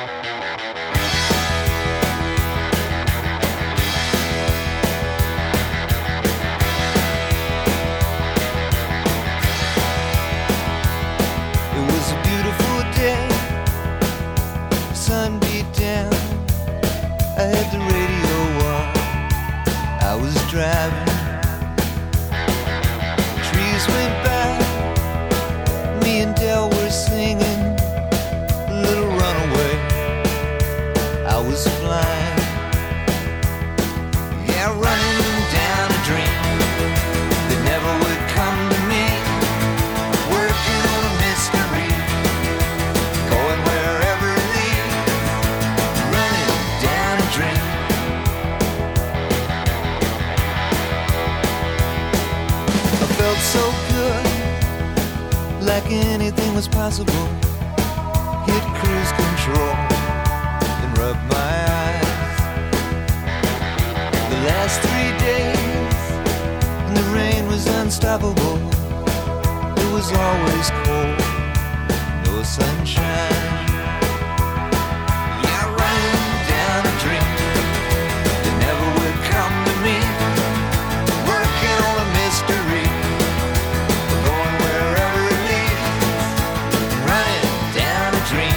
Sun beat down, I had the radio on, I was driving. Trees went by, me and Del were singing Little Runaway. I was flying, yeah, running down a dream that never would come to me, working on a mystery, going wherever it leads, running down a dream. I felt so good, like anything was possible. Hit cruise control and rub my eyes. The last 3 days, and the rain was unstoppable. It was always cold, no sunshine. Yeah, running down a dream that never would come to me, working on a mystery, going wherever it leads, running down a dream.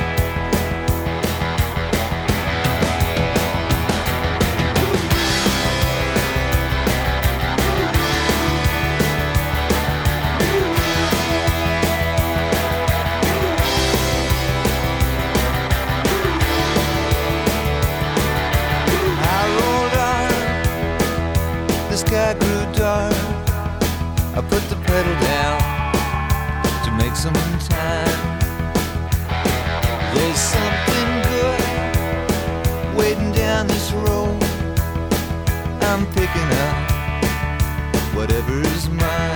I rolled on, the sky grew dark. I put the pedal down to make some time. There's something good waiting down this road. I'm picking up whatever's mine.